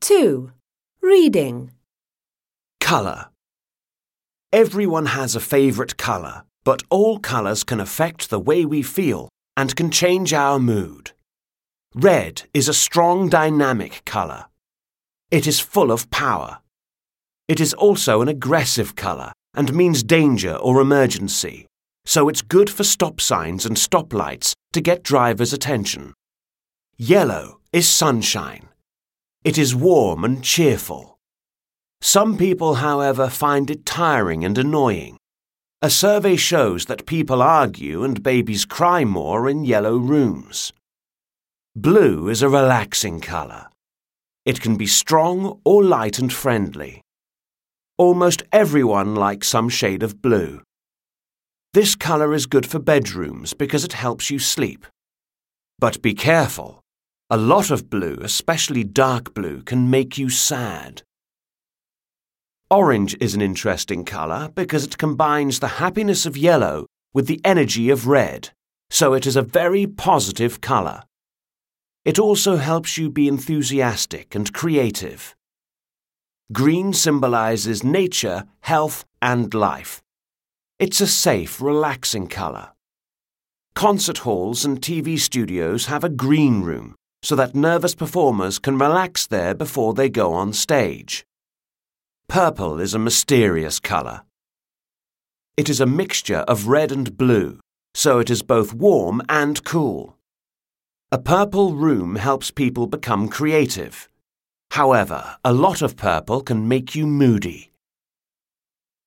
2. Reading. Colour. Everyone has a favourite colour, but all colours can affect the way we feel and can change our mood. Red is a strong, dynamic colour. It is full of power. It is also an aggressive colour and means danger or emergency, so it's good for stop signs and stoplights to get drivers' attention. Yellow is sunshine. It is warm and cheerful. Some people, however, find it tiring and annoying. A survey shows that people argue and babies cry more in yellow rooms. Blue is a relaxing colour. It can be strong or light and friendly. Almost everyone likes some shade of blue. This colour is good for bedrooms because it helps you sleep. But be careful. A lot of blue, especially dark blue, can make you sad. Orange is an interesting colour because it combines the happiness of yellow with the energy of red, so it is a very positive colour. It also helps you be enthusiastic and creative. Green symbolises nature, health and life. It's a safe, relaxing colour. Concert halls and TV studios have a green room so that nervous performers can relax there before they go on stage. Purple is a mysterious colour. It is a mixture of red and blue, so it is both warm and cool. A purple room helps people become creative. However, a lot of purple can make you moody.